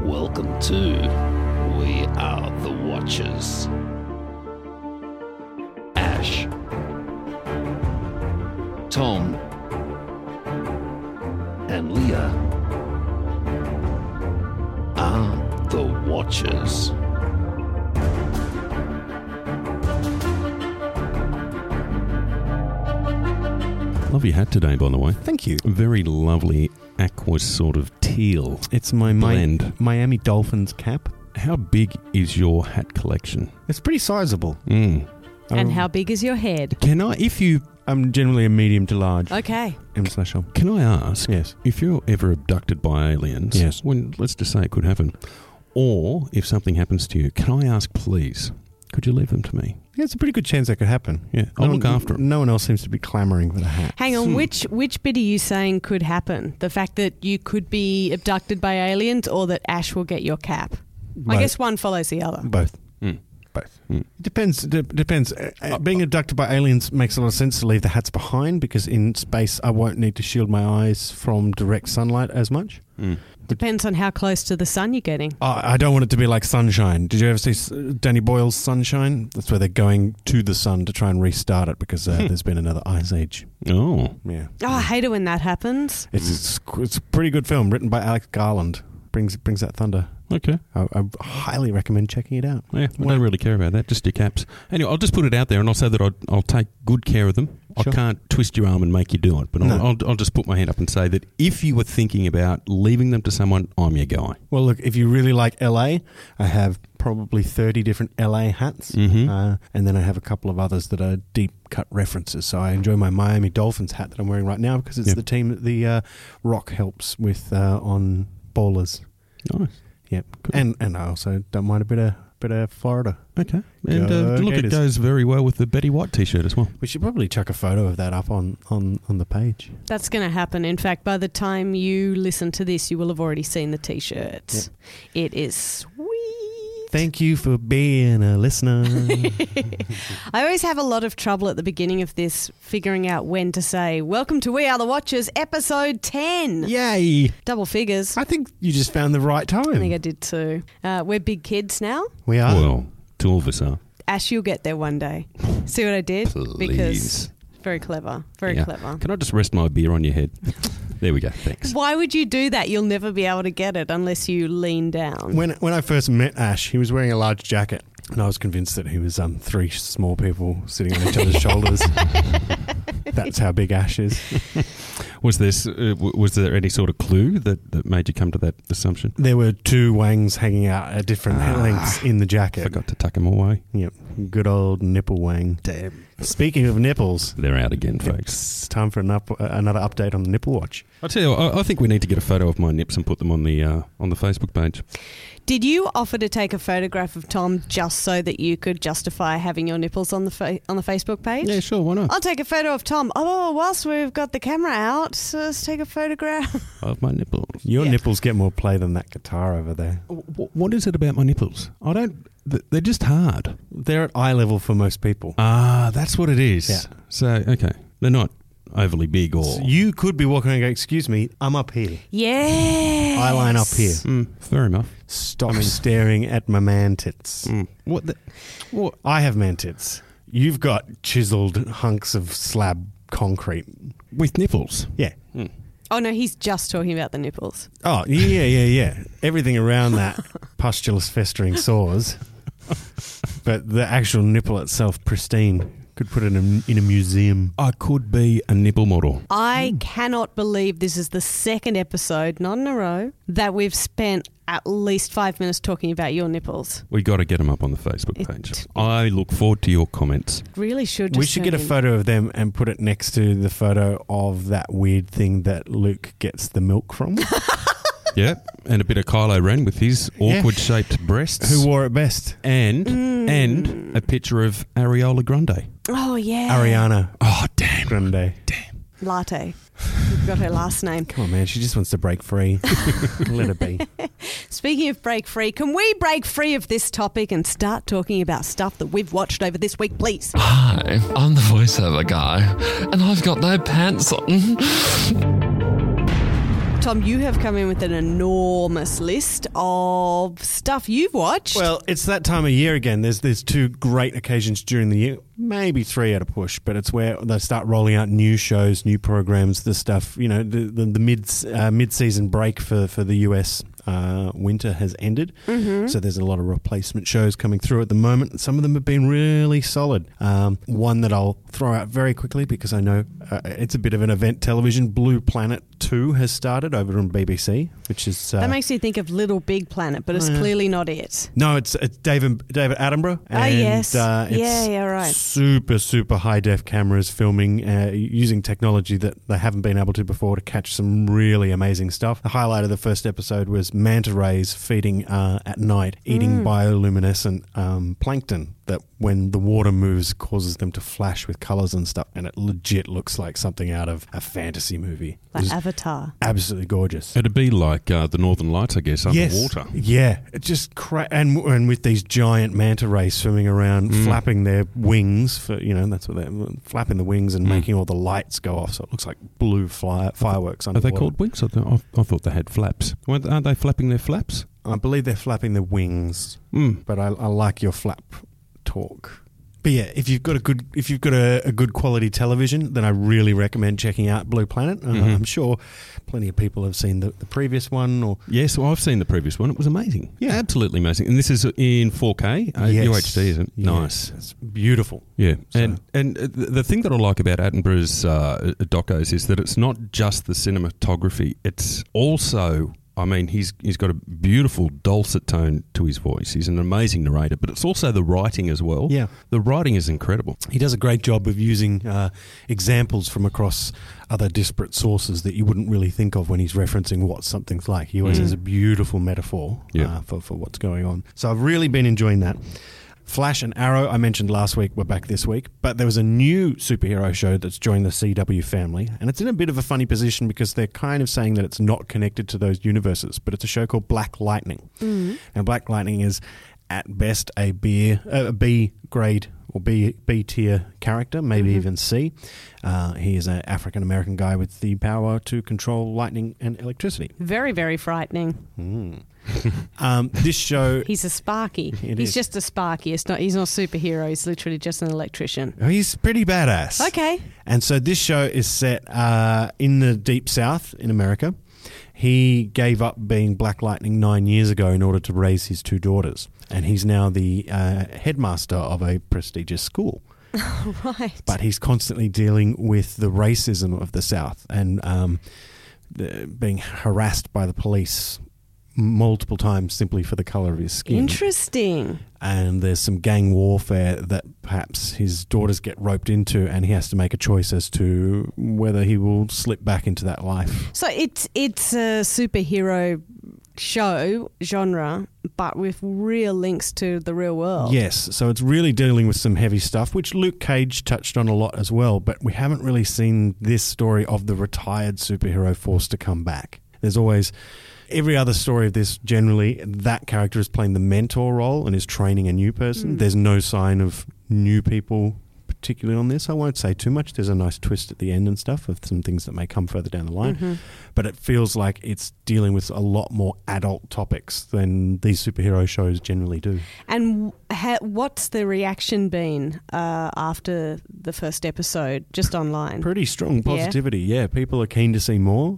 Welcome to We Are the Watchers. Ash, Tom, and Leah are the Watchers. Love your hat today, by the way. Thank you. Very lovely aqua sort of teal. It's my blend. Miami Dolphins cap. How big is your hat collection? It's pretty sizable. Mm. And how big is your head? Can I, if you, I'm generally a medium to large. Okay. M/L. can I ask? Yes. If you're ever abducted by aliens, Yes. when let's just say it could happen, or if something happens to you, can I ask, please, could you leave them to me? Yeah, it's a pretty good chance that could happen. Yeah, I'll look after them. No one else seems to be clamouring for the hat. Hang on, which bit are you saying could happen? The fact that you could be abducted by aliens or that Ash will get your cap? Both. I guess one follows the other. Both. Mm. Both. Mm. Depends. Being abducted by aliens makes a lot of sense to leave the hats behind because in space I won't need to shield my eyes from direct sunlight as much. Mm. Depends on how close to the sun you're getting. I don't want it to be like Sunshine. Did you ever see Danny Boyle's Sunshine? That's where they're going to the sun to try and restart it because there's been another ice age. Oh. Yeah. Oh, I hate it when that happens. It's a pretty good film written by Alex Garland. Brings that thunder. Okay. I highly recommend checking it out. Yeah, I don't really care about that, just your caps. Anyway, I'll just put it out there and I'll say that I'll take good care of them. Sure. I can't twist your arm and make you do it, but No. I'll just put my hand up and say that if you were thinking about leaving them to someone, I'm your guy. Well, look, if you really like LA, I have probably 30 different LA hats. Mm-hmm. And then I have a couple of others that are deep cut references. So I enjoy my Miami Dolphins hat that I'm wearing right now because it's the team that the Rock helps with on Ballers. Nice. Yep. Cool. And I also don't mind a bit of Florida. Okay. And Go look, it Gators. goes very well with the Betty White t-shirt as well. We should probably chuck a photo of that up on the page. That's going to happen. In fact, by the time you listen to this, you will have already seen the T-shirt. Yep. It is sweet. Thank you for being a listener. I always have a lot of trouble at the beginning of this figuring out when to say, welcome to We Are the Watchers, episode 10. Yay! Double figures. I think you just found the right time. I think I did too. We're big kids now. We are. Well, two of us are. Ash, you'll get there one day. See what I did? Please. Because very clever. Very Yeah. clever. Can I just rest my beer on your head? There we go. Thanks. Why would you do that? You'll never be able to get it unless you lean down. When I first met Ash, he was wearing a large jacket, and I was convinced that he was three small people sitting on each other's shoulders. That's how big Ash is. Was there any sort of clue that made you come to that assumption? There were two wangs hanging out at different lengths in the jacket. Forgot to tuck them away. Yep, good old nipple wang. Damn. Speaking of nipples, They're out again, folks. it's time for another update on the nipple watch. I'll tell you what, I think we need to get a photo of my nips and put them on the Facebook page. Did you offer to take a photograph of Tom just so that you could justify having your nipples on the Facebook page? Yeah, sure, why not? I'll take a photo of Tom. Oh, whilst we've got the camera out, so let's take a photograph. Of my nipples. Your Yeah. nipples get more play than that guitar over there. What is it about my nipples? They're just hard. They're at eye level for most people. Ah, that's what it is. Yeah. So, okay. They're not overly big or... So you could be walking and go, excuse me, I'm up here. Yes. Eye line up here. fair enough. Stop staring at my man tits. What? I have man tits. You've got chiseled hunks of slab concrete. With nipples? Yeah. Oh, no, he's just talking about the nipples. Oh, yeah. Everything around that, pustulous festering sores. But the actual nipple itself, pristine. Could put it in a museum. I could be a nipple model. I cannot believe this is the second episode, not in a row, that we've spent at least 5 minutes talking about your nipples. We got to get them up on the Facebook page. I look forward to your comments. Really should. We just should get a turn in. photo of them and put it next to the photo of that weird thing that Luke gets the milk from. Yeah, and a bit of Kylo Ren with his awkward-shaped breasts. Who wore it best? And a picture of Areola Grande. Oh, yeah. Ariana Oh, damn. Grande. Latte. We've got her last name. Come on, man. She just wants to break free. Let her be. Speaking of break free, can we break free of this topic and start talking about stuff that we've watched over this week, please? Hi, I'm the voiceover guy, and I've got no pants on. Tom, you have come in with an enormous list of stuff you've watched. Well, it's that time of year again. There's two great occasions during the year, maybe three at a push, but it's where they start rolling out new shows, new programs, the stuff, the mid-season break for the US winter has ended. Mm-hmm. So there's a lot of replacement shows coming through at the moment. Some of them have been really solid. One that I'll throw out very quickly because I know it's a bit of an event television. Blue Planet 2 has started over on BBC, which is... that makes you think of Little Big Planet, but it's clearly not it. No, it's David Attenborough. And, yes. it's right. super, super high-def cameras filming using technology that they haven't been able to before to catch some really amazing stuff. The highlight of the first episode was manta rays feeding at night, eating bioluminescent plankton that when the water moves causes them to flash with colours and stuff, and it legit looks like something out of a fantasy movie. Like Avatar. Absolutely gorgeous. It'd be like the Northern Lights, I guess, underwater. Yeah, it just and with these giant manta rays swimming around, flapping their wings for that's what they're flapping the wings and making all the lights go off, so it looks like blue fireworks Are underwater. they called wings? I thought they had flaps. Aren't they flapping their flaps? I believe they're flapping the wings, but I like your flap talk. But yeah, if you've got a good quality television, then I really recommend checking out Blue Planet. I'm sure plenty of people have seen the previous one. Yes, well, I've seen the previous one. It was amazing. Yeah. Absolutely amazing. And this is in 4K, Yes. UHD, isn't it? Yes, Nice. it's beautiful. Yeah, So- and the thing that I like about Attenborough's docos is that it's not just the cinematography; it's also, I mean, he's got a beautiful dulcet tone to his voice. He's an amazing narrator, but it's also the writing as well. Yeah. The writing is incredible. He does a great job of using examples from across other disparate sources that you wouldn't really think of when he's referencing what something's like. He always has a beautiful metaphor for what's going on. So I've really been enjoying that. Flash and Arrow, I mentioned last week, we're back this week, but there was a new superhero show that's joined the CW family, and it's in a bit of a funny position because they're kind of saying that it's not connected to those universes, but it's a show called Black Lightning. And Black Lightning is, at best, a B grade or B tier character, maybe even C. He is an African-American guy with the power to control lightning and electricity. Very, very frightening. This show... He's a Sparky. It He's is. just a Sparky. He's not a superhero. He's literally just an electrician. He's pretty badass. Okay. And so this show is set in the Deep South in America. He gave up being Black Lightning 9 years ago in order to raise his two daughters. And he's now the headmaster of a prestigious school. Right. But he's constantly dealing with the racism of the South and being harassed by the police multiple times simply for the colour of his skin. Interesting. And there's some gang warfare that perhaps his daughters get roped into, and he has to make a choice as to whether he will slip back into that life. So it's a superhero show genre, but with real links to the real world. Yes, so it's really dealing with some heavy stuff, which Luke Cage touched on a lot as well, but we haven't really seen this story of the retired superhero forced to come back. There's always... Every other story of this, generally, that character is playing the mentor role and is training a new person. There's no sign of new people particularly on this. I won't say too much. There's a nice twist at the end and stuff of some things that may come further down the line. But it feels like it's dealing with a lot more adult topics than these superhero shows generally do. And what's the reaction been after the first episode, just online? Pretty strong positivity, yeah. People are keen to see more.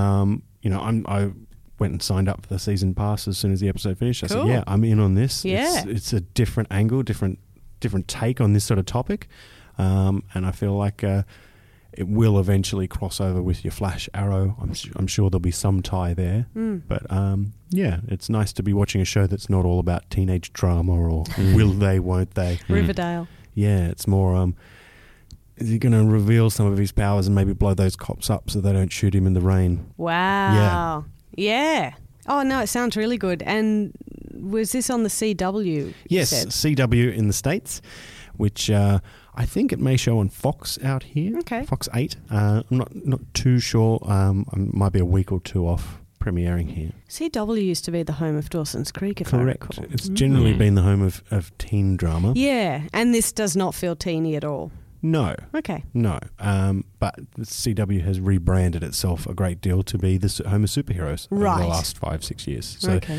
I went and signed up for the season pass as soon as the episode finished. I said, I'm in on this. Yeah. It's a different angle, different take on this sort of topic. And I feel like it will eventually cross over with your Flash, Arrow. I'm sure there'll be some tie there. But it's nice to be watching a show that's not all about teenage drama or will they, won't they. Riverdale. Yeah, it's more... is he going to reveal some of his powers and maybe blow those cops up so they don't shoot him in the rain? Wow. Yeah. Oh, no, it sounds really good. And was this on the CW? Yes, CW in the States, which I think it may show on Fox out here. Okay. Fox 8. I'm not too sure. I might be a week or two off premiering here. CW used to be the home of Dawson's Creek, if Correct. I recall. It's generally been the home of teen drama. Yeah, and this does not feel teeny at all. No. Okay. No. But the CW has rebranded itself a great deal to be the home of superheroes over Right. the last 5-6 years. So, Okay.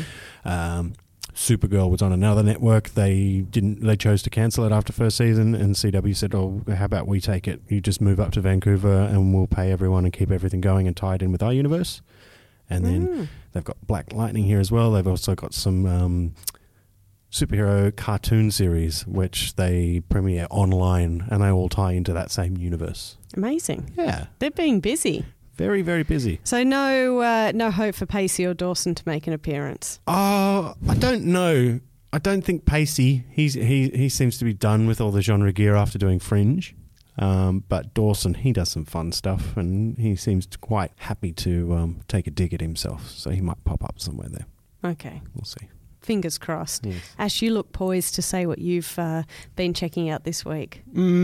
Supergirl was on another network. They chose to cancel it after first season, and CW said, "Oh, how about we take it? You just move up to Vancouver, and we'll pay everyone and keep everything going and tied in with our universe." And then they've got Black Lightning here as well. They've also got some superhero cartoon series which they premiere online, and they all tie into that same universe. Amazing. Yeah, They're being busy. very, very busy. So no hope for Pacey or Dawson to make an appearance. I don't know. I don't think Pacey. He seems to be done with all the genre gear after doing Fringe. But Dawson, he does some fun stuff, and he seems quite happy to take a dig at himself. So he might pop up somewhere there. Okay. We'll see. Fingers crossed. Yes. Ash, you look poised to say what you've been checking out this week.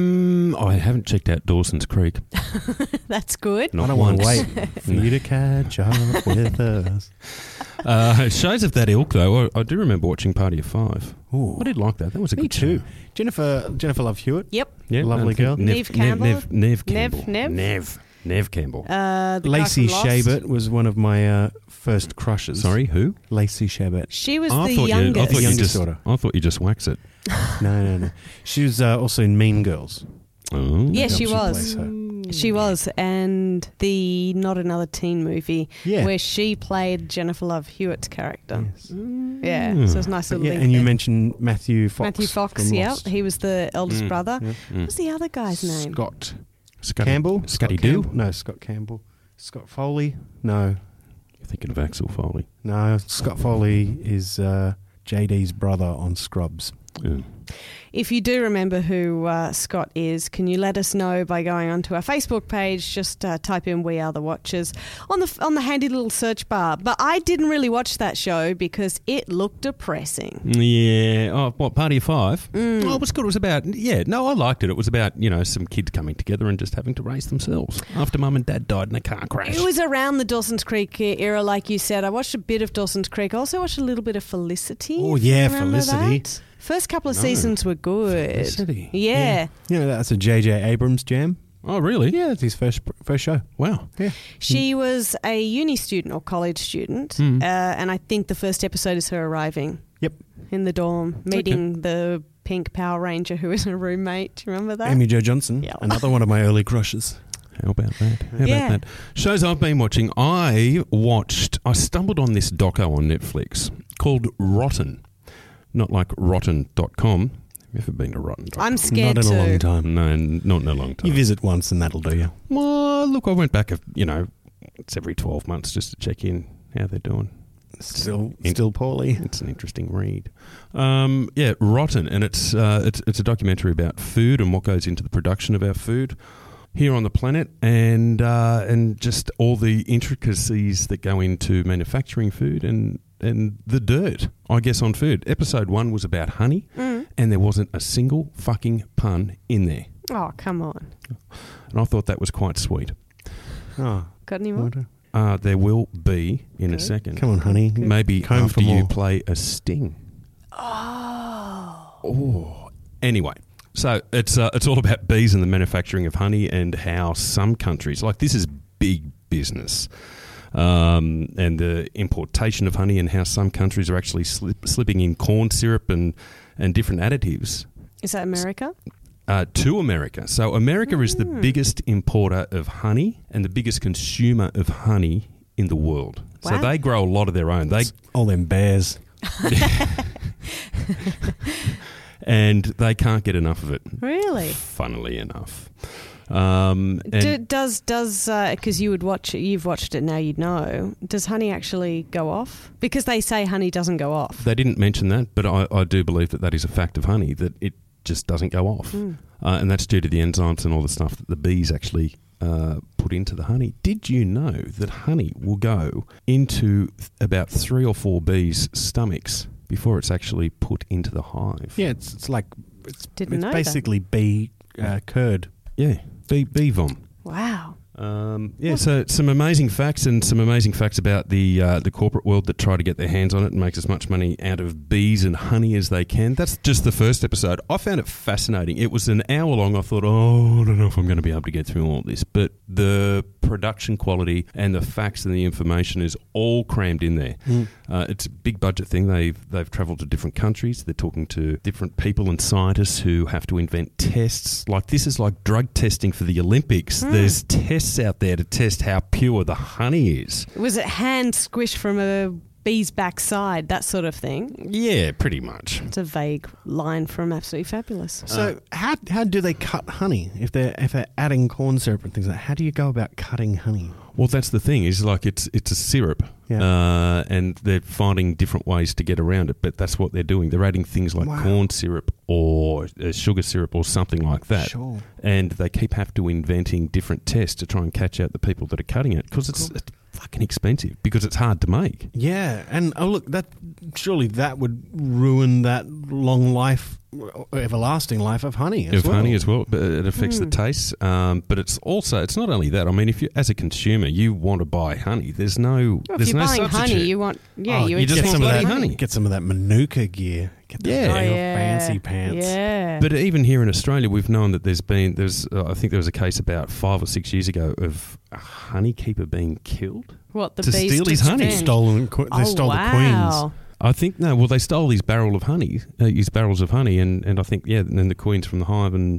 I haven't checked out Dawson's Creek. That's good. Not I don't want once. to wait for you to catch up with us. Shows of that ilk, though. I do remember watching Party of Five. Ooh. I did like that. That was a Me good too. show. Jennifer Love Hewitt. Yep. Yeah, Lovely I think girl. Neve Campbell. Neve Campbell. Nev? Nev Campbell. The guy Lacey from Lost. Shabert was one of my first crushes. Sorry, who? Lacey Shabert. She was I the thought youngest. you Youngest just. daughter. I thought you just waxed it. No. She was also in Mean Girls. Oh. Yes, she Helps was. you place her. She was. And the Not Another Teen movie Yeah. where she played Jennifer Love Hewitt's character. Yes. Yeah, so it's a nice little Yeah, link and you there. mentioned Matthew Fox. Matthew Fox, from yeah. Lost. He was the eldest brother. Yeah. What's the other guy's name? Scott Scotty Campbell? Scotty Scott Doo. Campbell? No, Scott Campbell. Scott Foley? No. You're thinking of Axel Foley. No, Scott Foley is JD's brother on Scrubs. Yeah. If you do remember who Scott is, can you let us know by going onto our Facebook page? Just type in "We Are the Watchers" on the handy little search bar. But I didn't really watch that show because it looked depressing. Yeah. Oh, what, Party of Five? Oh, it was good. It was about, I liked it. It was about, some kids coming together and just having to raise themselves after mum and dad died in a car crash. It was around the Dawson's Creek era, like you said. I watched a bit of Dawson's Creek. I also watched a little bit of Felicity. Oh, if you yeah, remember Felicity. that. First couple of No. seasons were good. Felicity. Yeah. That's a J.J. Abrams jam. Oh, really? Yeah, it's his first show. Wow. Yeah. She was a uni student or college student, and I think the first episode is her arriving Yep. in the dorm, meeting the pink Power Ranger who is her roommate. Do you remember that? Amy Jo Johnson, Yeah. another one of my early crushes. How about that? How Yeah. about that? Shows I've been watching. I stumbled on this doco on Netflix called Rotten. Not like rotten.com. Have you ever been to rotten.com? I'm scared Not in to. a long time. No, not in a long time. You visit once and that'll do you. Well, look, I went back, it's every 12 months just to check in how they're doing. Still poorly. It's an interesting read. Rotten, and it's a documentary about food and what goes into the production of our food here on the planet, and just all the intricacies that go into manufacturing food and the dirt, I guess, on food. Episode 1 was about honey, and there wasn't a single fucking pun in there. Oh, come on. And I thought that was quite sweet. Oh, Got any more? There will be in a Good. second. come on, honey. Maybe Comb after for you more. play a sting. Oh. Anyway, so it's all about bees and the manufacturing of honey and how some countries, like this is big business, and the importation of honey and how some countries are actually slipping in corn syrup and different additives Is that America? to America. So America is the biggest importer of honey and the biggest consumer of honey in the world. So Wow. they grow a lot of their own. All them bears. And they can't get enough of it. Really? Funnily enough. And Does because you've watched it now, you'd know. Does honey actually go off? Because they say honey doesn't go off. they didn't mention that, but I do believe that is a fact of honey, that it just doesn't go off. And that's due to the enzymes and all the stuff that the bees actually put into the honey. Did you know that honey will go into about 3 or 4 bees' stomachs before it's actually put into the hive? Yeah, it's like it's Didn't know that. basically bee curd. Yeah, bee vom. Wow. So some amazing facts and some amazing facts about the corporate world that try to get their hands on it and make as much money out of bees and honey as they can. That's just the first episode. I found it fascinating. It was an hour long. I thought, I don't know if I'm going to be able to get through all this. But the production quality and the facts and the information is all crammed in there. It's a big budget thing. They've travelled to different countries. They're talking to different people and scientists who have to invent tests. Like this is like drug testing for the Olympics. There's tests out there to test how pure the honey is. Was it hand squished from a bee's backside, that sort of thing? Yeah, pretty much. It's a vague line from Absolutely Fabulous. So how do they cut honey if they're adding corn syrup and things like that? How do you go about cutting honey? Well, that's the thing. Is like it's a syrup, and they're finding different ways to get around it. But that's what they're doing. They're adding things like corn syrup or sugar syrup or something like that. Sure. And they keep having to inventing different tests to try and catch out the people that are cutting it because it's fucking expensive because it's hard to make. Yeah, and look, surely that would ruin that long life, everlasting life of honey as well. Honey as well, but it affects the taste. But it's not only that. I mean, if you, as a consumer, you want to buy honey, there's no if you're buying substitute. honey, you want you just get want some of that honey. Get some of that Manuka gear. Get those fancy pants. Yeah. But even here in Australia, we've known that I think there was a case about 5 or 6 years ago of a honeykeeper being killed. What, the to bees steal his honey? They stole the queens. I think they stole his barrel of honey, his barrels of honey, and I think and then the queens from the hive, and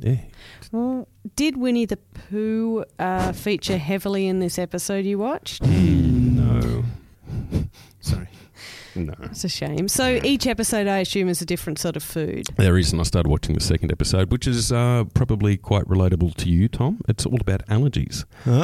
Well, did Winnie the Pooh feature heavily in this episode you watched? No. Sorry. No. It's a shame. So each episode, I assume, is a different sort of food. There is, and I started watching the second episode, which is probably quite relatable to you, Tom. It's all about allergies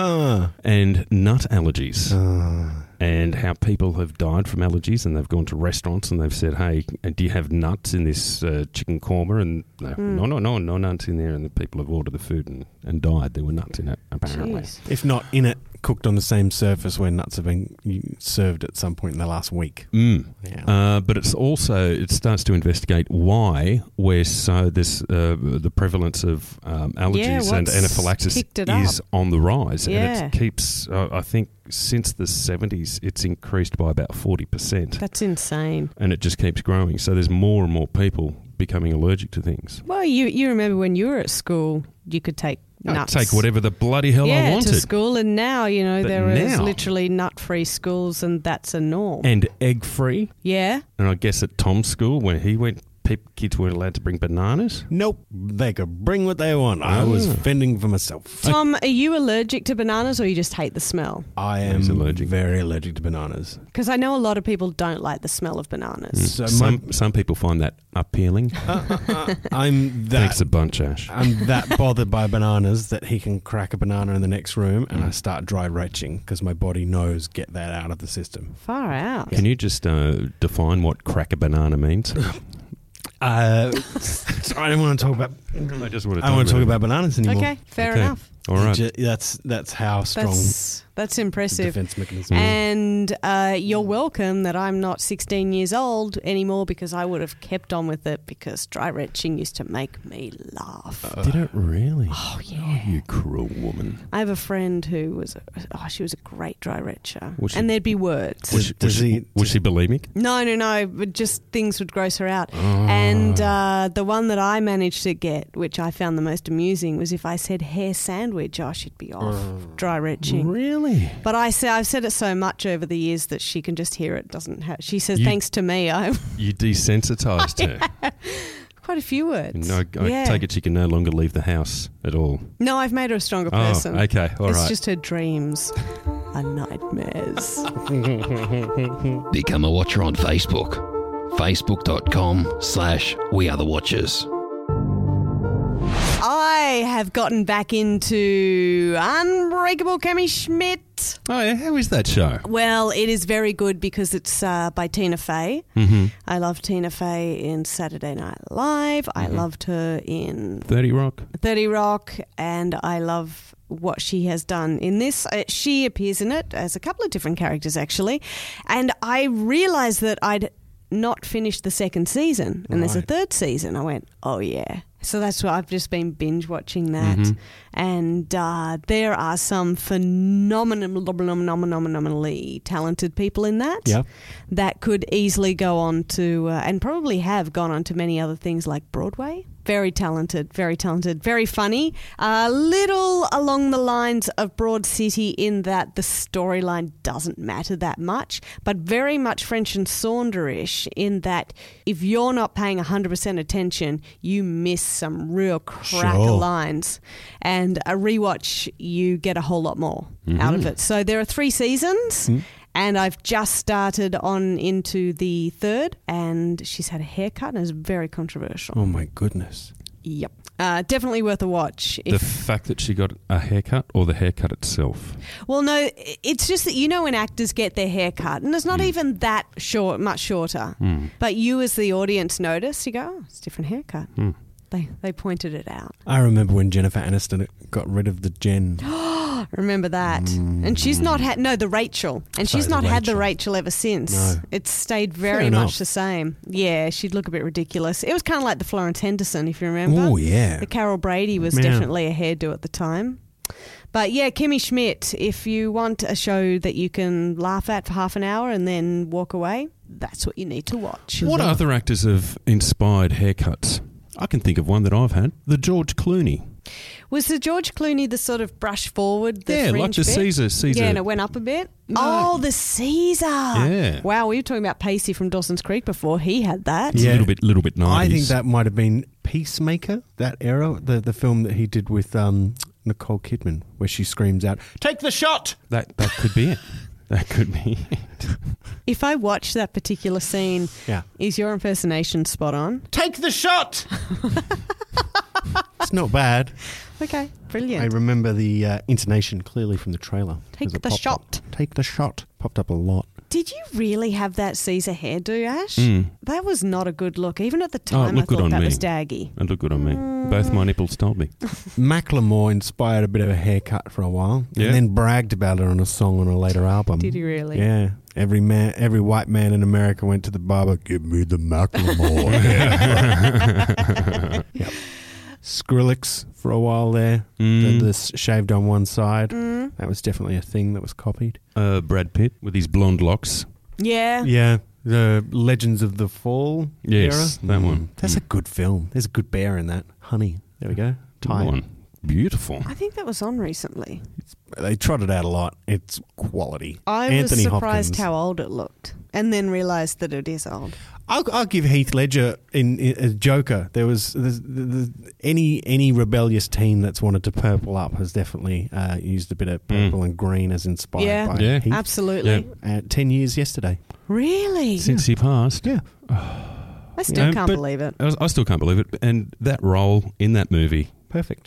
and nut allergies. And how people have died from allergies, and they've gone to restaurants and they've said, "Hey, do you have nuts in this chicken korma?" And no nuts in there. And the people have ordered the food and died. There were nuts in it, apparently. Jeez. If not in it, cooked on the same surface where nuts have been served at some point in the last week. But it starts to investigate why there's the prevalence of allergies and anaphylaxis is on the rise. And it keeps, I think, since the 70s, it's increased by about 40%. That's insane. And it just keeps growing. So there's more and more people becoming allergic to things. Well, you remember when you were at school, you could take nuts. Take whatever the bloody hell I wanted. To school, and now, there is literally nut-free schools, and that's a norm. And egg-free. Yeah. And I guess at Tom's school, where he went, kids weren't allowed to bring bananas? Nope. They could bring what they want. I was fending for myself. Tom, are you allergic to bananas, or you just hate the smell? I am very allergic to bananas. Because I know a lot of people don't like the smell of bananas. So some people find that appealing. Thanks a bunch, Ash. I'm that bothered by bananas that he can crack a banana in the next room and I start dry retching because my body knows get that out of the system. Far out. Can you just define what crack a banana means? I don't want to talk about. I just want to. I want to talk about bananas anymore. Okay, fair enough. All right. That's how strong. That's impressive. Defense mechanism. And you're welcome that I'm not 16 years old anymore, because I would have kept on with it, because dry retching used to make me laugh. Did it really? Oh, yeah. Oh, you cruel woman. I have a friend who was she was a great dry retcher. And there'd be words. Was she bulimic? No, but just things would gross her out. And the one that I managed to get, which I found the most amusing, was if I said hair sandwich, she'd be off dry retching. Really? But I've said it so much over the years that she can just hear it. She says, thanks to me. You desensitised her. Quite a few words. No, I take it she can no longer leave the house at all. No, I've made her a stronger person. Okay, all right. It's just her dreams are nightmares. Become a watcher on Facebook. Facebook.com/WeAreTheWatchers. I have gotten back into Unbreakable Kimmy Schmidt. Oh, yeah. How is that show? Well, it is very good because it's by Tina Fey. Mm-hmm. I love Tina Fey in Saturday Night Live. I loved her in 30 Rock. And I love what she has done in this. She appears in it as a couple of different characters, actually. And I realised that I'd not finished the second season, and there's a third season. I went, oh, yeah. So that's what I've just been binge watching that. Mhm. And there are some phenomenally talented people in that. Yeah. That could easily go on to, and probably have gone on to many other things like Broadway. Very talented, very funny. A little along the lines of Broad City in that the storyline doesn't matter that much, but very much French and Saunderish in that if you're not paying 100% attention, you miss some real cracker Sure. lines. And a rewatch, you get a whole lot more out of it. So there are 3 seasons. And I've just started on into the 3rd, and she's had a haircut and it's very controversial. Oh my goodness. Yep. Definitely worth a watch. The fact that she got a haircut or the haircut itself? Well, no, it's just that when actors get their hair cut, and it's not even that short, much shorter, but you as the audience notice, you go, oh, it's a different haircut. They pointed it out. I remember when Jennifer Aniston got rid of the Jen. Remember that. And she's not had, the Rachel. And Sorry, she's the not had the Rachel. Rachel ever since. No. It's stayed very Fair much enough. the same. Yeah, she'd look a bit ridiculous. It was kind of like the Florence Henderson, if you remember. Oh, yeah. The Carol Brady was Yeah. definitely a hairdo at the time. But yeah, Kimmy Schmidt, if you want a show that you can laugh at for half an hour and then walk away, that's what you need to watch. What other actors have inspired haircuts? I can think of one that I've had. The George Clooney. Was the George Clooney the sort of brush forward, the Yeah, fringe like the bit? Caesar. Yeah, and it went up a bit. Oh, the Caesar. Yeah. Wow, we were talking about Pacey from Dawson's Creek before. He had that. It's Yeah. a little bit 90s. I think that might have been Peacemaker, that era, the film that he did with Nicole Kidman, where she screams out, "Take the shot!" That could be it. That could be it. If I watch that particular scene, Yeah. is your impersonation spot on? Take the shot! It's not bad. Okay, brilliant. I remember the intonation clearly from the trailer. Take 'cause it the popped up. shot. Take the shot. Popped up a lot. Did you really have that Caesar hairdo, Ash? That was not a good look. Even at the it time, I looked good thought on that me. was daggy. It looked good on me. Both my nipples told me. Macklemore inspired a bit of a haircut for a while, Yeah. and then bragged about it on a song on a later album. Did he really? Yeah. Every white man in America went to the barber. Give me the Macklemore haircut. Yep. Skrillex for a while there. The shaved on one side. That was definitely a thing that was copied. Brad Pitt with his blonde locks. Yeah. Yeah. The Legends of the Fall Yes, era. that one. That's a good film. There's a good bear in that. Honey. There we go. Tied. One. Beautiful. I think that was on recently. They trot it out a lot. It's quality. I Anthony was surprised Hopkins. how old it looked, and then realised that it is old. I'll give Heath Ledger in as Joker. There's any rebellious teen that's wanted to purple up has definitely used a bit of purple and green as inspired Yeah. by Yeah. Heath. Absolutely. 10 years yesterday. Really? Since he passed. Yeah. I still Yeah, can't but- believe it. I still can't believe it. And that role in that movie, Perfect.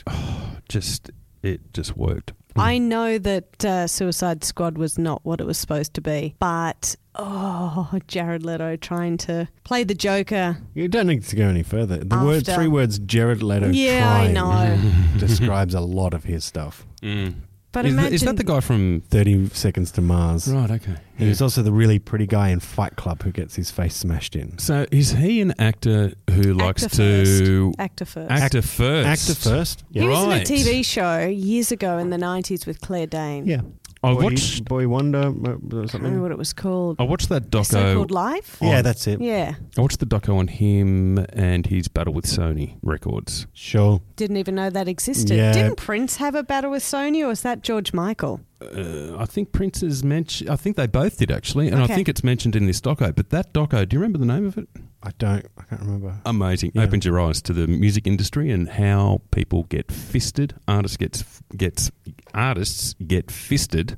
it just worked. I know that Suicide Squad was not what it was supposed to be, but Jared Leto trying to play the Joker. You don't need to go any further. The After. 3 words Jared Leto Yeah, I trying know. describes a lot of his stuff. But Is imagine that the guy from... 30 Seconds to Mars. Right, okay. He was also the really pretty guy in Fight Club who gets his face smashed in. So is he an actor who likes Actor to... Actor first. Actor first. Actor first. He was in a Right. TV show years ago in the 90s with Claire Danes. Yeah. I Boy, watched... Boy Wonder or I don't remember something. what it was called. I watched that So-called doco. Life? Yeah, that's it. Yeah. I watched the doco on him and his battle with Sony Records. Sure. Didn't even know that existed. Yeah. Didn't Prince have a battle with Sony, or was that George Michael? I think Prince is mentioned. I think they both did actually, and Okay. I think it's mentioned in this doco. But that doco, do you remember the name of it? I can't remember. Amazing. Yeah. Opens your eyes to the music industry and how people get fisted. Artists get fisted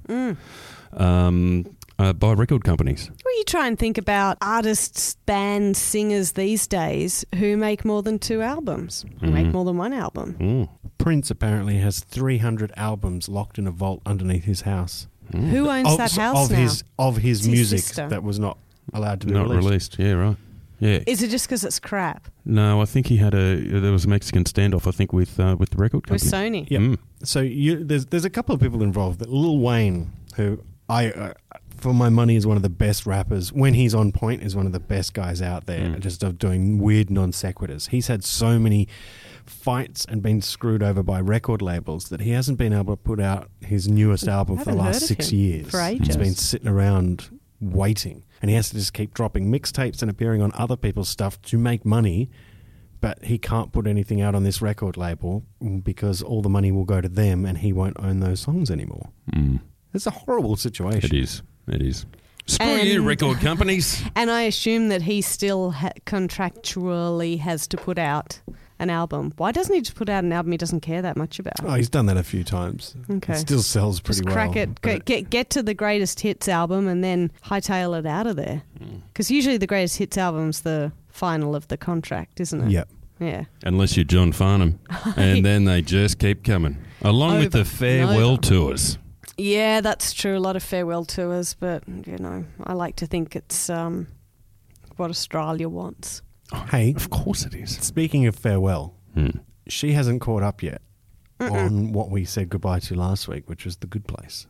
by record companies. Well, you try and think about artists, bands, singers these days who make more than 2 albums, who make more than 1 album. Prince apparently has 300 albums locked in a vault underneath his house. Who owns that house now? Of his It's his music sister. that was not allowed to be Not released. released. Yeah, right. Yeah. Is it just because it's crap? No, I think there was a Mexican standoff. I think with the record With company. Sony? Yeah. Mm. So there's a couple of people involved. Lil Wayne, who I for my money, is one of the best rappers. When he's on point, is one of the best guys out there, just of doing weird non sequiturs. He's had so many fights and been screwed over by record labels that he hasn't been able to put out his newest album for the last 6 years. For ages. He's been sitting around waiting, and he has to just keep dropping mixtapes and appearing on other people's stuff to make money. But he can't put anything out on this record label because all the money will go to them, and he won't own those songs anymore. It's a horrible situation. It is. Screw you, record companies. And I assume that he still contractually has to put out an album. Why doesn't he just put out an album he doesn't care that much about? Oh, he's done that a few times. Okay. It still sells pretty just well. Crack it. Get to the greatest hits album and then hightail it out of there. Because usually the greatest hits album's the final of the contract, isn't it? Yep. Yeah. Unless you're John Farnham. And then they just keep coming. Along with the farewell tours. Yeah, that's true. A lot of farewell tours, but, I like to think it's what Australia wants. Hey. Of course it is. Speaking of farewell, she hasn't caught up yet on what we said goodbye to last week, which was The Good Place.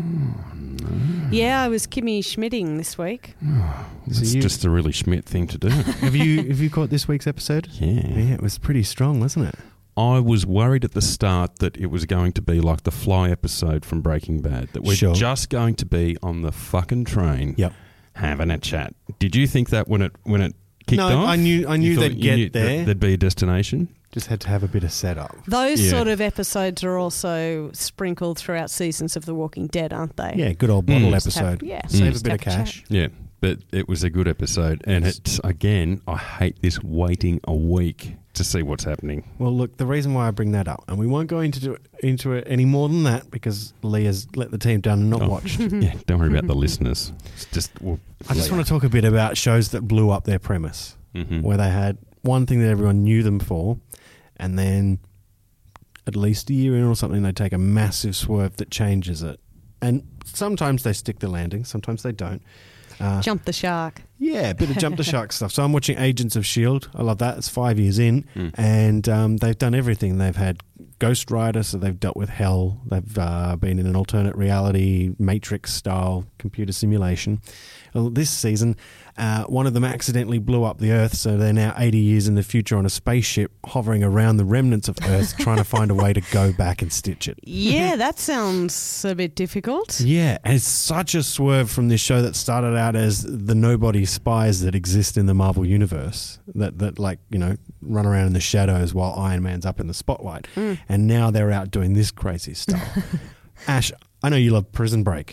Yeah, I was Kimmy Schmitting this week. It's just a really Schmidt thing to do. Have you caught this week's episode? Yeah. Yeah, it was pretty strong, wasn't it? I was worried at the start that it was going to be like the Fly episode from Breaking Bad, that we're just going to be on the fucking train having a chat. Did you think that when it kicked off? No, I knew they'd get there. There'd be a destination. Just had to have a bit of setup. Those sort of episodes are also sprinkled throughout seasons of The Walking Dead, aren't they? Yeah, good old bottle episode. Save a bit of cash. Yeah, but it was a good episode. And it's, again, I hate this waiting a week to see what's happening. Well, look, the reason why I bring that up, and we won't go into it any more than that because Lee has let the team down and not watched. Yeah, don't worry about the listeners. It's just, I just want to talk a bit about shows that blew up their premise, where they had one thing that everyone knew them for, and then at least a year in or something, they take a massive swerve that changes it. And sometimes they stick the landing, sometimes they don't. Jump the shark. Yeah, a bit of jump the shark stuff. So I'm watching Agents of S.H.I.E.L.D. I love that. It's 5 years in, and they've done everything. They've had Ghost Rider, so they've dealt with hell. They've been in an alternate reality, Matrix-style computer simulation. Well, this season, one of them accidentally blew up the Earth, so they're now 80 years in the future on a spaceship hovering around the remnants of Earth trying to find a way to go back and stitch it. Yeah, that sounds a bit difficult. Yeah, and it's such a swerve from this show that started out as the nobody spies that exist in the Marvel Universe that run around in the shadows while Iron Man's up in the spotlight. And now they're out doing this crazy stuff. Ash, I know you love Prison Break.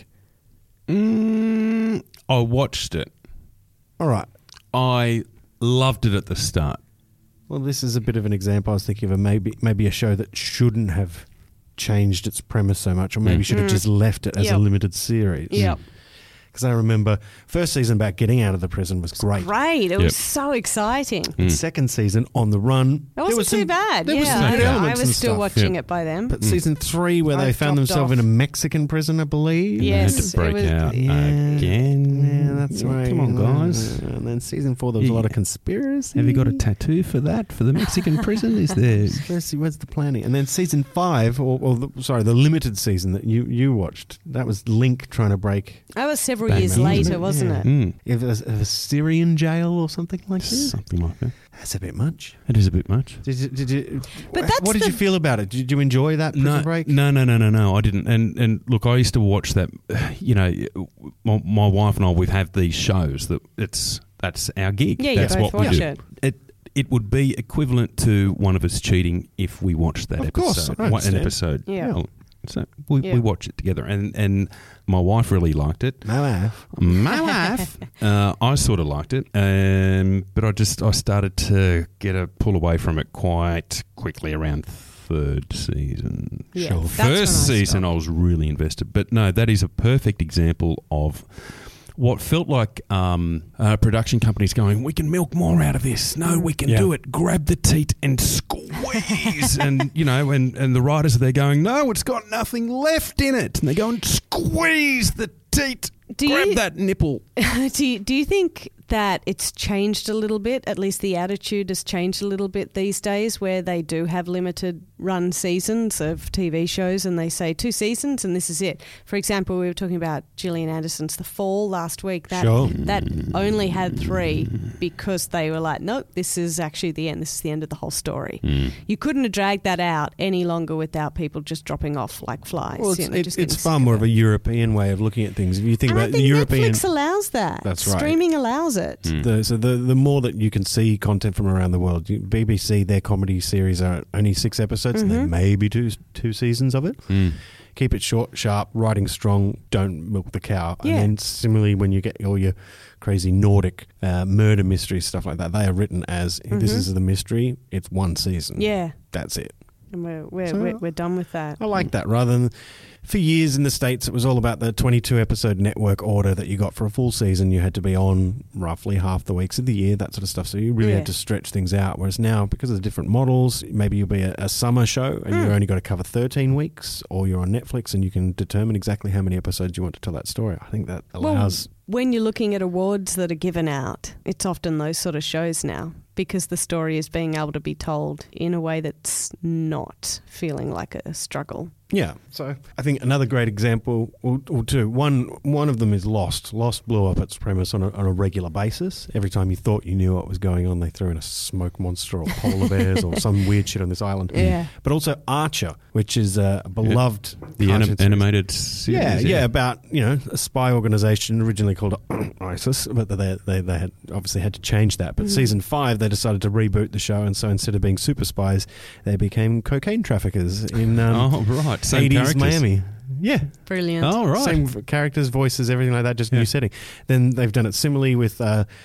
I watched it. All right. I loved it at the start. Well, this is a bit of an example. I was thinking of maybe a show that shouldn't have changed its premise so much, or maybe should have just left it as a limited series. Yep. Because I remember first season about getting out of the prison was great. Great. It was so exciting. Second season, On the Run. It wasn't too bad. There was some good elements I was and still stuff. watching it by then. But season 3, where they found themselves in a Mexican prison, I believe. Yes. They had to break out again. Yeah, that's right. Come on, guys. And then season 4, there was a lot of conspiracy. Have you got a tattoo for that, for the Mexican prison? Is there... Where's the planning? And then season 5, the limited season that you watched, that was Link trying to break... That was several years later, wasn't it? It was a Syrian jail or something like that. Something like that. That's a bit much. It is a bit much. Did you? But that's what did you feel about it? Did you enjoy that Prison Break? No, I didn't. And look, I used to watch that. My wife and I, we have these shows that's our gig. Yeah, that's you both what we watch do. it. It would be equivalent to one of us cheating if we watched that episode. Of course, an episode. Yeah. So we watch it together, and my wife really liked it. My wife. I sort of liked it, but I started to get a pull away from it quite quickly around third season. Yeah, Sure. First season, I was really invested, but no, that is a perfect example of what felt like production companies going, we can milk more out of this. No, we can do it. Grab the teat and squeeze. and the writers are there going, no, it's got nothing left in it. And they go and squeeze the teat. Grab that nipple. Do you think that it's changed a little bit? At least the attitude has changed a little bit these days, where they do have limited run seasons of TV shows and they say 2 seasons and this is it. For example, we were talking about Gillian Anderson's The Fall last week. That only had 3 because they were like, nope, this is actually the end. This is the end of the whole story. You couldn't have dragged that out any longer without people just dropping off like flies. Well, it's far more of a European way of looking at things. If you think about the European... Netflix allows that. That's right. Streaming allows it. The more that you can see content from around the world, BBC, their comedy series are only 6 episodes and then maybe two seasons of it. Keep it short, sharp, writing strong, don't milk the cow. Yeah. And then similarly, when you get all your crazy Nordic murder mystery stuff like that, they are written as, this is the mystery, it's 1 season. Yeah. That's it. And we're done with that. I like that. Rather than, for years in the States, it was all about the 22-episode network order that you got for a full season. You had to be on roughly half the weeks of the year, that sort of stuff. So you really had to stretch things out. Whereas now, because of the different models, maybe you'll be a summer show and you've only got to cover 13 weeks, or you're on Netflix and you can determine exactly how many episodes you want to tell that story. I think that allows... When you're looking at awards that are given out, it's often those sort of shows now because the story is being able to be told in a way that's not feeling like a struggle. Yeah, so I think another great example, or two, one of them is Lost. Lost blew up its premise on a regular basis. Every time you thought you knew what was going on, they threw in a smoke monster or polar bears or some weird shit on this island. Yeah. But also Archer, which is a beloved... The animated series. Yeah, about, a spy organisation originally called ISIS, but they had obviously had to change that. But season 5, they decided to reboot the show, and so instead of being super spies, they became cocaine traffickers in... oh, right. Same 80s characters. Miami. Yeah. Brilliant. Oh, right. Same characters, voices, everything like that, just new setting. Then they've done it similarly with,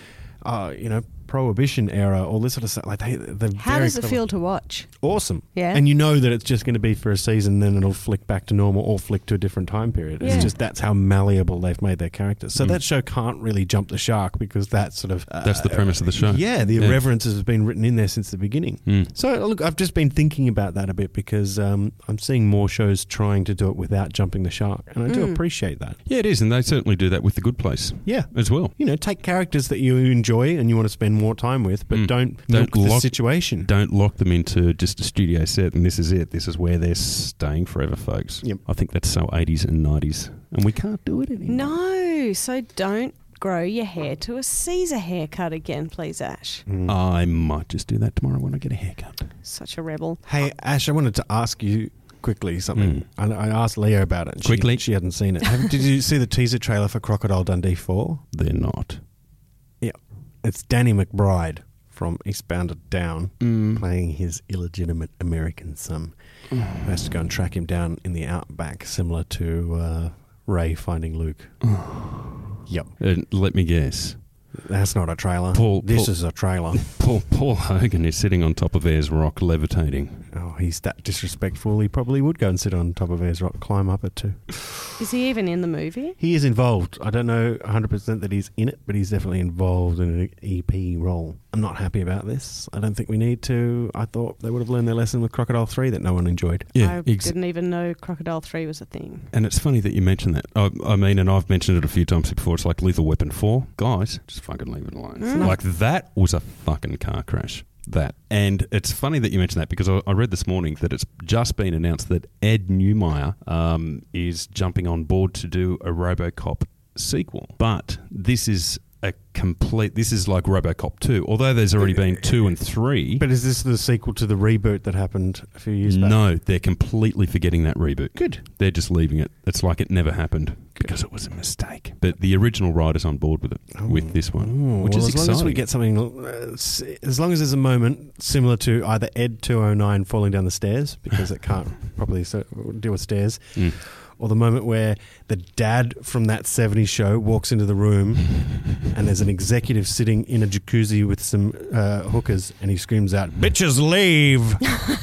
Prohibition era, all this sort of stuff. Like How does it feel to watch? Awesome. Yeah. And you know that it's just going to be for a season, then it'll flick back to normal or flick to a different time period. Yeah. It's just that's how malleable they've made their characters. So that show can't really jump the shark because that's sort of... that's the premise of the show. Yeah, the irreverences have been written in there since the beginning. So look, I've just been thinking about that a bit because I'm seeing more shows trying to do it without jumping the shark. And I do appreciate that. Yeah, it is. And they certainly do that with The Good Place. Yeah. As well. Take characters that you enjoy and you want to spend more time with, but don't milk the situation. Don't lock them into just a studio set and this is it. This is where they're staying forever, folks. Yep. I think that's so 80s and 90s. And we can't do it anymore. No, so don't grow your hair to a Caesar haircut again, please, Ash. I might just do that tomorrow when I get a haircut. Such a rebel. Hey, Ash, I wanted to ask you quickly something. I asked Leah about it. Quickly? She hadn't seen it. Did you see the teaser trailer for Crocodile Dundee 4? They're not. Yeah. It's Danny McBride from Eastbound and Down playing his illegitimate American son who has to go and track him down in the outback, similar to Ray finding Luke. Yep. Let me guess. That's not a trailer. This is a trailer. Paul Hogan is sitting on top of Ayers Rock levitating. Oh, he's that disrespectful. He probably would go and sit on top of Ayers Rock, climb up it too. Is he even in the movie? He is involved. I don't know 100% that he's in it, but he's definitely involved in an EP role. I'm not happy about this. I don't think we need to. I thought they would have learned their lesson with Crocodile 3 that no one enjoyed. Yeah, I didn't even know Crocodile 3 was a thing. And it's funny that you mentioned that. I mean, and I've mentioned it a few times before. It's like Lethal Weapon 4. Guys, just fucking leave it alone. Like, that was a fucking car crash. That. And it's funny that you mentioned that because I read this morning that it's just been announced that Ed Neumeyer is jumping on board to do a RoboCop sequel. But this is this is like RoboCop 2, although there's already been 2 and 3. But is this the sequel to the reboot that happened a few years back? No, they're completely forgetting that reboot. Good. They're just leaving it. It's like it never happened because it was a mistake. But the original writer's on board with it, with this one, which is exciting. As long as we get something, as long as there's a moment similar to either Ed 209 falling down the stairs because it can't properly deal with stairs, or the moment where the dad from that 70s show walks into the room and there's an executive sitting in a jacuzzi with some hookers and he screams out, "Bitches leave!"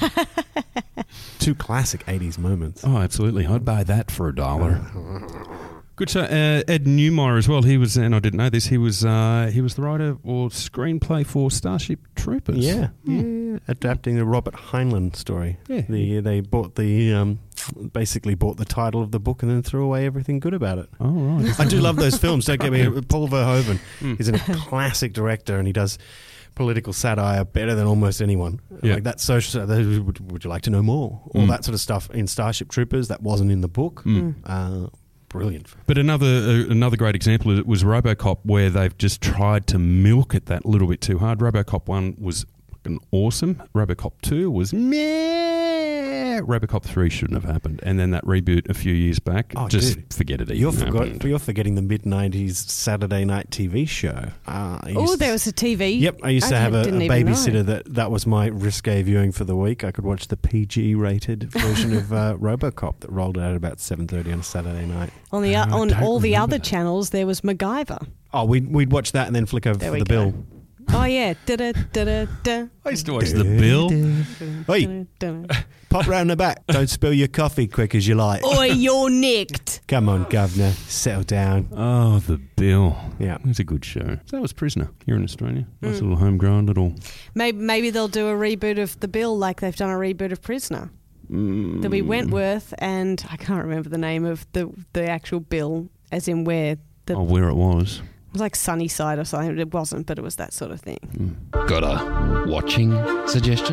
2 classic 80s moments. Oh, absolutely. I'd buy that for $1. Good show. Ed Neumeyer as well. He was, and I didn't know this, he was the writer or screenplay for Starship Troopers. Yeah. Adapting the Robert Heinlein story. Yeah. They bought basically bought the title of the book and then threw away everything good about it. Oh, right. I do love those films. Don't get me... Paul Verhoeven is a classic director and he does political satire better than almost anyone. Yeah. Like that social would you like to know more? All that sort of stuff in Starship Troopers that wasn't in the book. Brilliant. But another great example was RoboCop, where they've just tried to milk it that little bit too hard. RoboCop 1 was fucking awesome. RoboCop 2 was meh. RoboCop 3 shouldn't have happened. And then that reboot a few years back, forget it. You're forgetting the mid-90s Saturday night TV show. There was a TV. Yep, I used to have a babysitter that was my risque viewing for the week. I could watch the PG-rated version of RoboCop that rolled out at about 7:30 on a Saturday night. On all the other channels, there was MacGyver. Oh, we'd watch that and then flick over for the bill. Oh, yeah. Da-da-da-da-da. I used to watch the bill. Oi, pop round the back. Don't spill your coffee quick as you like. Oi, you're nicked. Come on, governor. Settle down. Oh, the bill. Yeah. It was a good show. So that was Prisoner here in Australia. Nice little homegrown little... Maybe they'll do a reboot of The Bill like they've done a reboot of Prisoner. There'll be Wentworth and I can't remember the name of the actual bill, as in where it was. It was like Sunnyside or something. It wasn't, but it was that sort of thing. Got a watching suggestion?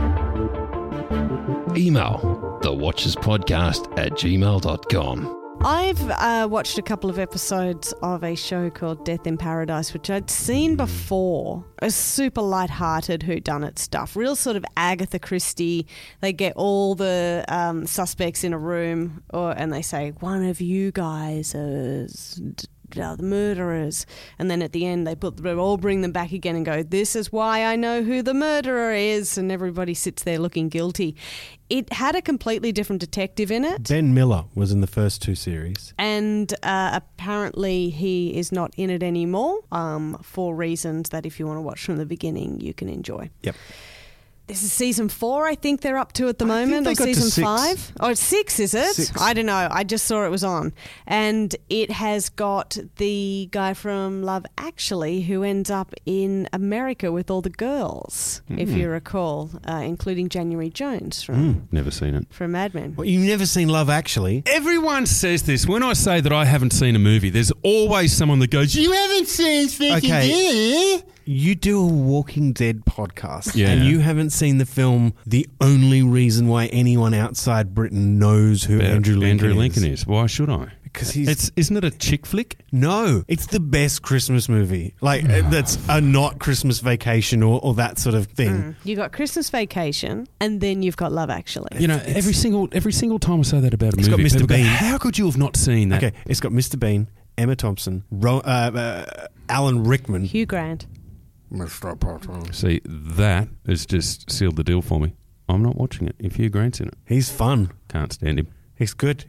Email thewatcherspodcast@gmail.com. I've watched a couple of episodes of a show called Death in Paradise, which I'd seen before. A super light-hearted whodunit stuff. Real sort of Agatha Christie. They get all the suspects in a room and they say, one of you guys is... the murderers, and then at the end they all bring them back again and go, this is why I know who the murderer is, and everybody sits there looking guilty. It had a completely different detective in it. Ben Miller was in the first 2 series, and apparently he is not in it anymore, for reasons that if you want to watch from the beginning you can enjoy. Yep. This is season 4, I think they're up to at the moment, or season 5. Oh, it's 6, is it? 6. I don't know. I just saw it was on. And it has got the guy from Love Actually who ends up in America with all the girls, if you recall, including January Jones from never seen it. From Mad Men. Well, you've never seen Love Actually? Everyone says this. When I say that I haven't seen a movie, there's always someone that goes, you haven't seen Okay. You do a Walking Dead podcast, and you haven't seen the film The Only Reason Why Anyone Outside Britain Knows Who Andrew Lincoln is. Why should I? Because isn't it a chick flick? No, it's the best Christmas movie. Like, that's a not Christmas Vacation or that sort of thing. You got Christmas Vacation, and then you've got Love Actually. You know, every single time I say that about a movie, got Mr. Bean. Go, how could you have not seen that? Okay, it's got Mr. Bean, Emma Thompson, Alan Rickman, Hugh Grant. Mr. Potter. See, that has just sealed the deal for me. I'm not watching it if Hugh Grant's in it. He's fun. Can't stand him. He's good.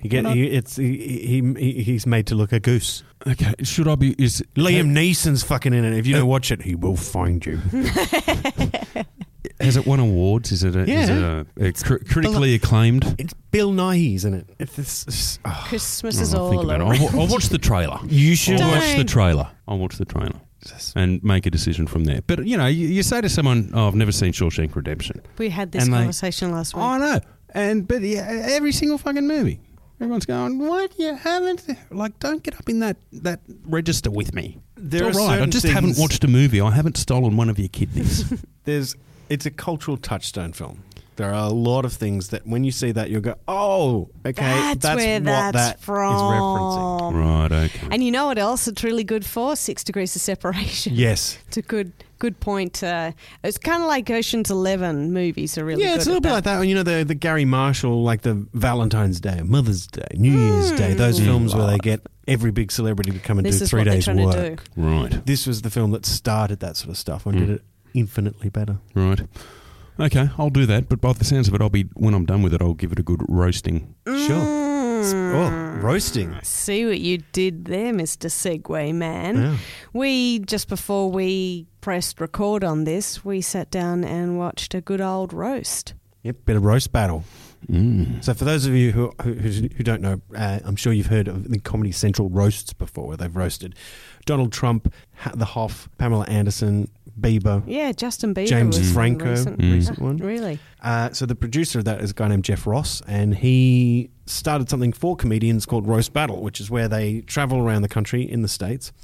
He's made to look a goose. Okay, should I be? Liam Neeson's fucking in it. If you don't watch it, he will find you. Has it won awards? Is it critically acclaimed? It's Bill Nighy's in it. Christmas is all over. I'll watch the trailer. You should watch the trailer. I'll watch the trailer. And make a decision from there. But, you know, you say to someone, I've never seen Shawshank Redemption. We had this conversation last week. I know. But every single fucking movie, everyone's going, what? You haven't? Like, don't get up in that register with me. It's all right. I just haven't watched a movie. I haven't stolen one of your kidneys. It's a cultural touchstone film. There are a lot of things that when you see that, you'll go, oh, okay, that's where what that's that from. is referencing. Right, okay. And you know what else it's really good for? 6 Degrees of Separation. Yes. It's a good point. It's kind of like Ocean's 11 movies are really good. Yeah, it's a little bit like that. You know, the Gary Marshall, like the Valentine's Day, Mother's Day, New Year's Day, those films where they get every big celebrity to come and do 3 days' work. Right. This was the film that started that sort of stuff and did it infinitely better. Right. Okay, I'll do that, but by the sounds of it, when I'm done with it, I'll give it a good roasting. Sure. Oh, roasting. See what you did there, Mr. Segway Man. Yeah. Just before we pressed record on this, we sat down and watched a good old roast. Yep, bit of roast battle. So for those of you who don't know, I'm sure you've heard of the Comedy Central roasts before, where they've roasted Donald Trump, the Hoff, Pamela Anderson, Bieber. Yeah, Justin Bieber. James Franco, recent one. Really? So the producer of that is a guy named Jeff Ross, and he started something for comedians called Roast Battle, which is where they travel around the country in the States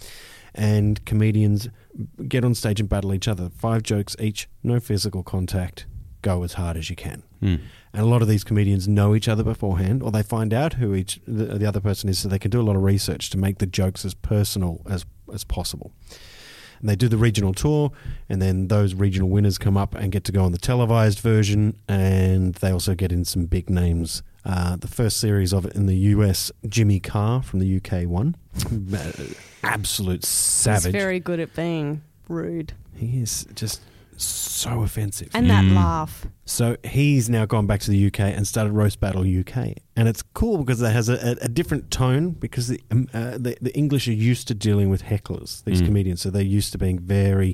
and comedians get on stage and battle each other. 5 jokes each, no physical contact, go as hard as you can. And a lot of these comedians know each other beforehand, or they find out who the other person is, so they can do a lot of research to make the jokes as personal as possible. And they do the regional tour, and then those regional winners come up and get to go on the televised version, and they also get in some big names. The first series of it in the US, Jimmy Carr from the UK won. Absolute savage. He's very good at being rude. He is just so offensive. And that laugh. So he's now gone back to the UK and started Roast Battle UK. And it's cool because it has a different tone, because the English are used to dealing with hecklers, these comedians. So they're used to being very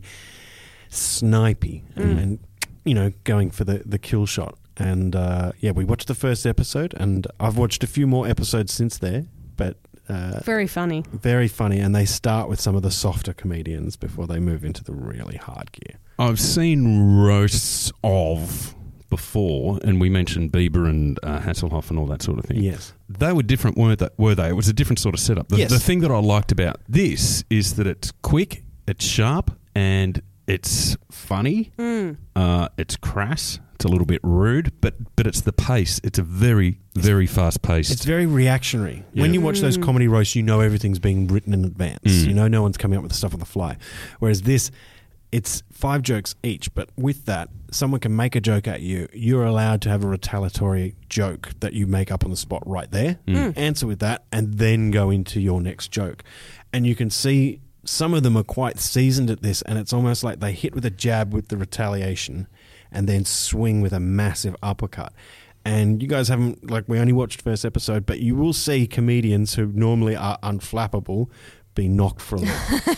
snipey and going for the kill shot. And we watched the first episode, and I've watched a few more episodes since there, but very funny. Very funny, and they start with some of the softer comedians before they move into the really hard gear. I've seen roasts of before, and we mentioned Bieber and Hasselhoff and all that sort of thing. Yes. They were different, were they? It was a different sort of setup. The thing that I liked about this is that it's quick, it's sharp, and it's funny. It's crass. It's a little bit rude, but it's the pace. It's a very, very fast pace. It's very reactionary. Yeah. When you watch those comedy roasts, you know everything's being written in advance. You know no one's coming up with the stuff on the fly. Whereas this, it's 5 jokes each, but with that, someone can make a joke at you. You're allowed to have a retaliatory joke that you make up on the spot right there, answer with that, and then go into your next joke. And you can see some of them are quite seasoned at this, and it's almost like they hit with a jab with the retaliation and then swing with a massive uppercut. And you guys haven't, we only watched first episode, but you will see comedians who normally are unflappable be knocked from it.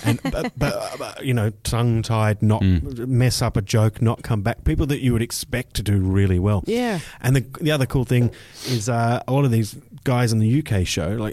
And, tongue-tied, not mess up a joke, not come back. People that you would expect to do really well. Yeah. And the other cool thing is a lot of these guys on the UK show,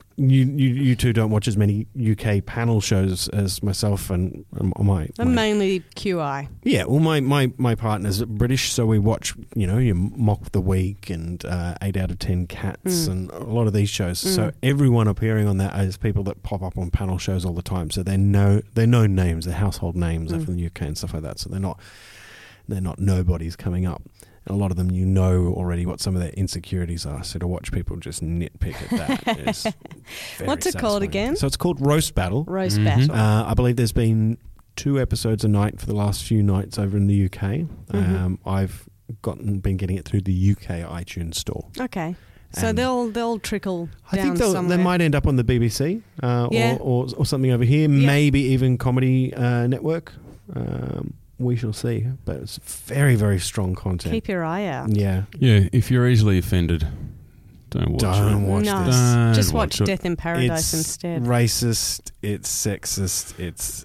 you two don't watch as many UK panel shows as myself and my... I'm mainly QI. Yeah, well, my partner's British, so we watch, your Mock of the Week and 8 out of 10 Cats and a lot of these shows. So everyone appearing on that is people that pop up on panel shows all the time. So they're known names, they're household names, they're from the UK and stuff like that. So they're not nobodies coming up. And a lot of them, already what some of their insecurities are. So to watch people just nitpick at that is very What's it called again? So it's called Roast Battle. Roast Battle. I believe there's been 2 episodes a night for the last few nights over in the UK. I've been getting it through the UK iTunes store. Okay. So they'll trickle down somewhere. They might end up on the BBC or something over here. Yeah. Maybe even Comedy Network. We shall see, but it's very, very strong content. Keep your eye out. Yeah. Yeah, if you're easily offended, don't watch this. Just watch Death in Paradise instead. It's racist, it's sexist, it's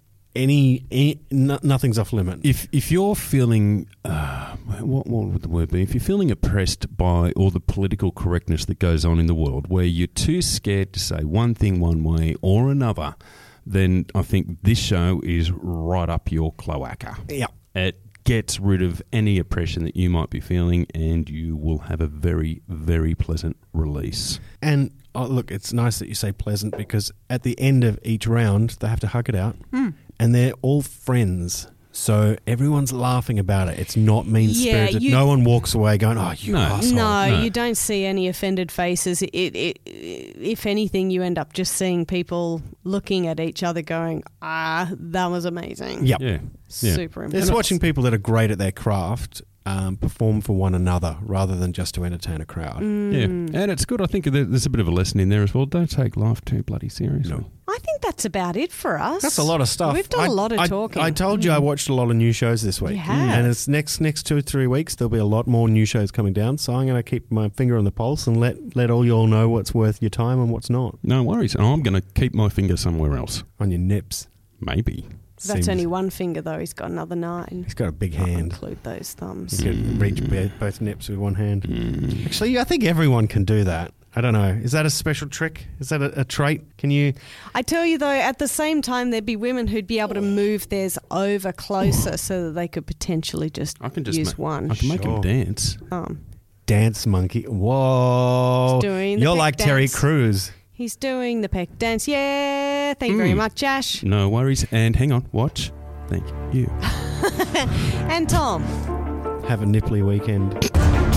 nothing's off limit. If you're feeling, what would the word be? If you're feeling oppressed by all the political correctness that goes on in the world, where you're too scared to say one thing one way or another, then I think this show is right up your cloaca. Yeah. It gets rid of any oppression that you might be feeling, and you will have a very, very pleasant release. And look, it's nice that you say pleasant, because at the end of each round, they have to hug it out, and they're all friends. So everyone's laughing about it. It's not mean-spirited. No one walks away going, "Oh, you asshole." No, you don't see any offended faces. If anything, you end up just seeing people looking at each other going, that was amazing. Yep. Yeah. Super impressive. It's watching people that are great at their craft perform for one another rather than just to entertain a crowd. Yeah, and it's good. I think there's a bit of a lesson in there as well. Don't take life too bloody seriously. No. I think that's about it for us. That's a lot of stuff. We've done a lot of talking. I told you I watched a lot of new shows this week. You have. And it's next 2 or 3 weeks, there'll be a lot more new shows coming down. So I'm going to keep my finger on the pulse and let all you all know what's worth your time and what's not. No worries. And I'm going to keep my finger somewhere else. On your nips. Maybe. That's only one finger, though. He's got another 9. He's got a big I'll hand. include those thumbs. You can reach both nips with one hand. Actually, I think everyone can do that. I don't know. Is that a special trick? Is that a trait? Can you... I tell you, though, at the same time, there'd be women who'd be able to move theirs over closer so that they could potentially just use one. I can make them dance. Dance monkey. Whoa. He's doing the You're peck like dance. Terry Crews. He's doing the peck dance. Yeah, there. Thank you very much, Ash. No worries. And hang on, watch. Thank you. And Tom. Have a nipply weekend.